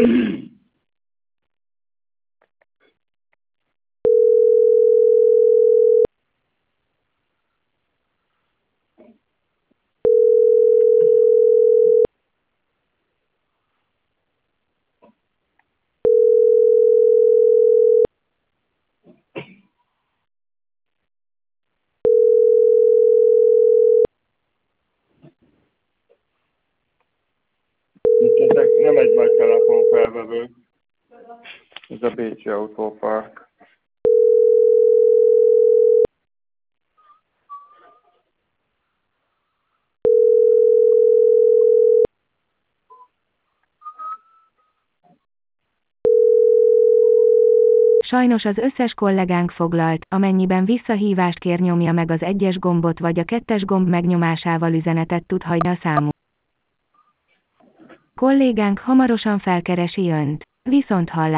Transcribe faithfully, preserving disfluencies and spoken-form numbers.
Ezek nem egy nagy telefonfelvevő. Ez a Bécsi Autópark. Sajnos az összes kollégánk foglalt, amennyiben visszahívást kér, nyomja meg az egyes gombot vagy a kettes gomb megnyomásával üzenetet tud hagyni a számú. Kollégánk hamarosan felkeresi önt. Viszonthallásra!